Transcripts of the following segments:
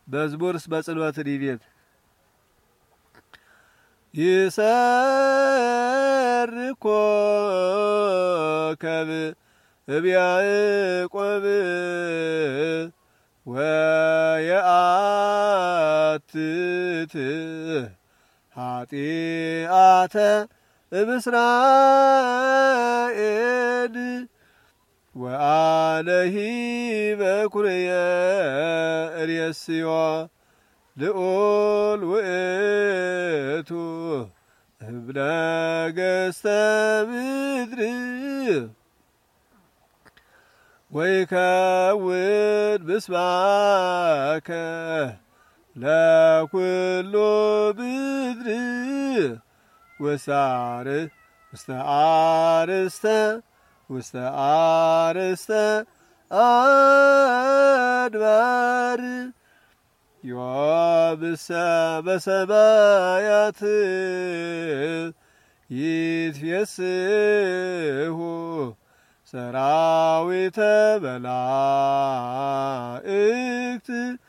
መዝሙርስ በጽልወት ዲቤት ይሰርኮ ከብ እብያዕቆብ ወየአትት ኃጢአተ እምስራኤል ወአነሂ በኵርየ እሬስዮ ልዑል ውእቱ እምነገሥተ ምድር ወይከውን ምስባከ ለኵሉ ምድር ውስተ አርእስተ አድባር ዮምሰ በሰማያት ይትፌስሑ ሰራዊተ መላእክት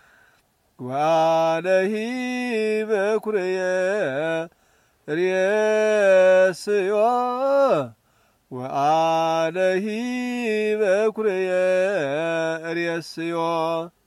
ወአነሂ በኵርየ ርእስዮ ወአነሂ በኵርየ ርእስዮ